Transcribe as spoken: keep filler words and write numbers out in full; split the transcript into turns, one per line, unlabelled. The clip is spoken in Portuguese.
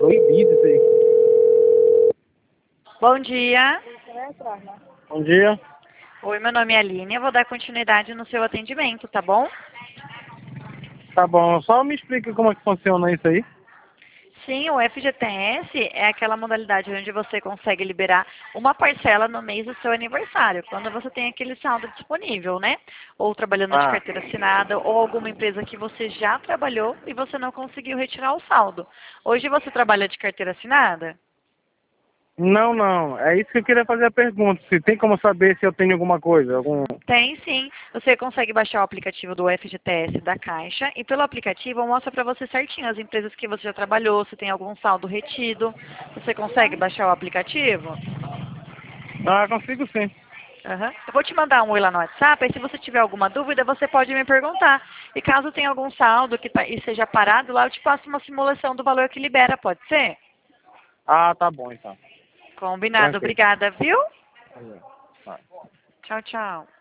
Proibido isso aí.
Bom dia.
Bom dia.
Oi, meu nome é Aline. Eu vou dar continuidade no seu atendimento, tá bom?
Tá bom, só me explica como é que funciona isso aí.
Sim, o F G T S é aquela modalidade onde você consegue liberar uma parcela no mês do seu aniversário, quando você tem aquele saldo disponível, né? Ou trabalhando de
Ah,
carteira assinada, ou alguma empresa que você já trabalhou e você não conseguiu retirar o saldo. Hoje você trabalha de carteira assinada?
não, não. É isso que eu queria fazer a pergunta. Se tem como saber se eu tenho alguma coisa, algum...
Tem sim. Você consegue baixar o aplicativo do F G T S da Caixa e pelo aplicativo mostra para você certinho as empresas que você já trabalhou, se tem algum saldo retido. Você consegue baixar o aplicativo?
Ah, consigo sim.
Aham. Eu vou te mandar um oi lá no WhatsApp, aí se você tiver alguma dúvida, você pode me perguntar. E caso tenha algum saldo que tá, e seja parado lá, eu te passo uma simulação do valor que libera, pode ser?
Ah, tá bom então.
Combinado.
Tranquilo.
Obrigada, viu?
Vai.
Tchau, tchau.